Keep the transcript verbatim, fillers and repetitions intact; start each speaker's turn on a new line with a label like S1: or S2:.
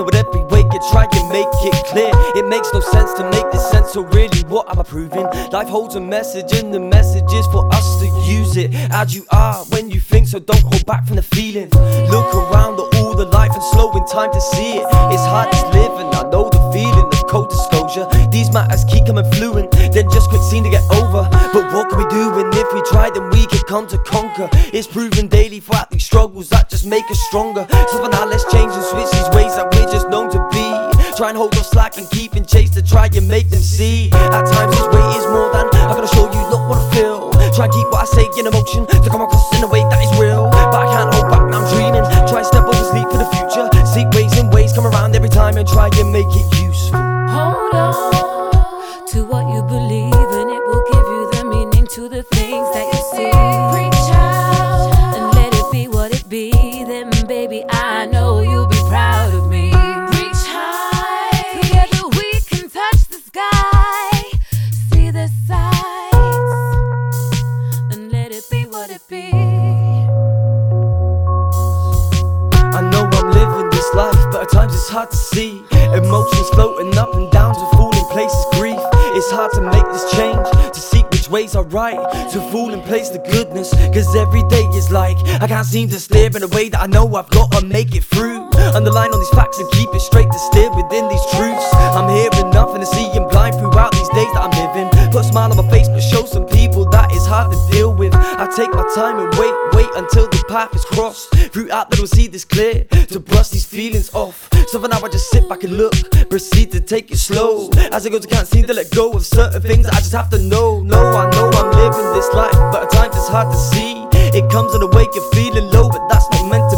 S1: that with every wake you try and make it clear. It makes no sense to make this sense, so really what am I proving? Life holds a message and the message is for us to use it as you are when you think, so don't hold back from the feeling. Look around at all the life and slow in time to see it. It's hard as living, I know the feeling of cold disclosure. These matters keep coming fluent, then just quick scene to get over. But what can we do? And if we try, then we can come to conquer. It's proven daily throughout these struggles that just make us stronger. So for now let's change and switch these ways that we're just known to be. Try and hold off slack and keep in chase to try and make them see. At times this way is more than I'm gonna show you, not what I feel. Try and keep what I say in emotion to come across in a way that is real. But I can't hold back, now I'm dreaming. Try and step over sleep for the future. Seek ways and ways come around every time and try and make it useful.
S2: Hold on to what you believe, and it will give you the meaning to the things that you see. Reach out and let it be what it be. Then baby, I know you'll be proud of me. Reach high, together we can touch the sky. See the sights and let it be what it be.
S1: I know I'm living this life, but at times it's hard to see. Emotions floating up and down to fall in places, grief. It's hard to make this change, to seek which ways are right, to fall in place the goodness. Cause every day is like I can't seem to steer in a way that I know I've gotta make it through. Underline all these facts and keep it straight to steer within these truths. I'm hearing nothing and seeing blind throughout these days that I'm living. Put a smile on my face but show some people that it's hard to deal with. I take my time and wait, wait until the path is crossed. Throughout that we'll see this clear, to brush these feelings off. So for now I just sit back and look, proceed to take it slow. As it goes I can't seem to let go of certain things I just have to know. No, I know I'm living this life, but at times it's hard to see. It comes in a wake you're feeling low, but that's not meant to